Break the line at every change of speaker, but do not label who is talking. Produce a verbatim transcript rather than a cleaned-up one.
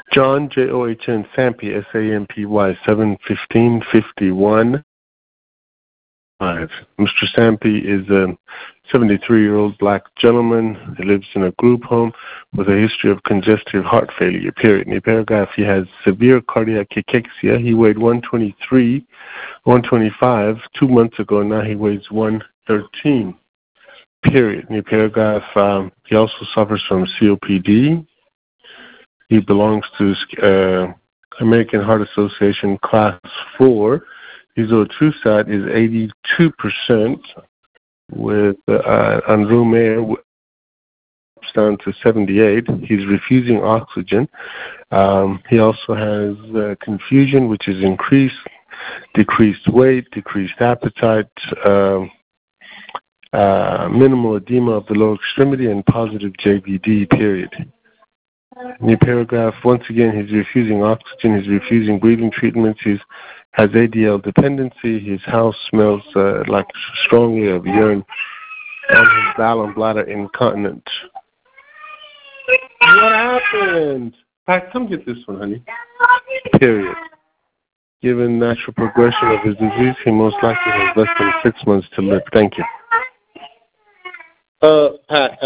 John, J O H N, Sampy, S A M P Y, seven fifteen fifty-one. Five. Mister Sampy is a seventy-three-year-old black gentleman. He lives in a group home with a history of congestive heart failure, period. In the paragraph, he has severe cardiac cachexia. He weighed one twenty-three, one twenty-five two months ago. Now he weighs one thirteen, period. In the paragraph, um, he also suffers from C O P D. He belongs to uh, American Heart Association Class four. His Otrusat is eighty-two percent, with uh, on room air down to seventy-eight. He's refusing oxygen. Um, he also has uh, confusion, which is increased, decreased weight, decreased appetite, uh, uh, minimal edema of the lower extremity, and positive J V D, period. In the paragraph, once again, he's refusing oxygen, he's refusing breathing treatments, he has A D L dependency, his house smells uh, like strongly of urine, and his bowel and bladder incontinent. What happened? Pat, come get this one, honey. Period. Given natural progression of his disease, he most likely has less than six months to live. Thank you. Uh, Pat.